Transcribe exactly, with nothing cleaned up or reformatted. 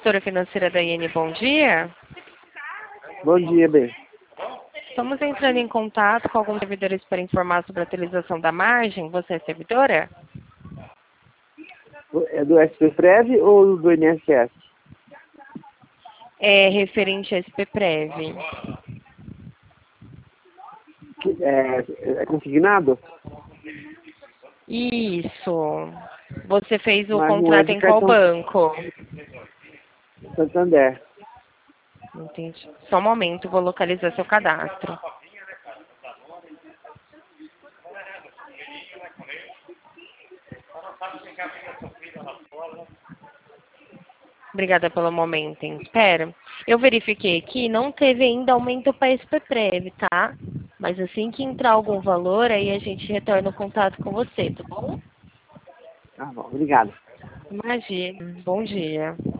Gestora financeira da I N, bom dia. Bom dia, bem. Estamos entrando em contato com alguns servidores para informar sobre a utilização da margem. Você é servidora? É do S P Prev ou do I N S S? É referente a S P Prev. Que- É, é consignado? Isso. Você fez o Mas não é contrato de em qual cartão banco? Santander. Entendi. Só um momento, vou localizar seu cadastro. Obrigada pelo momento, hein? Espera. Eu verifiquei aqui, não teve ainda aumento para S P Prev, tá? Mas assim que entrar algum valor, aí a gente retorna o contato com você, tá bom? Tá bom, obrigado. Imagina. Bom dia.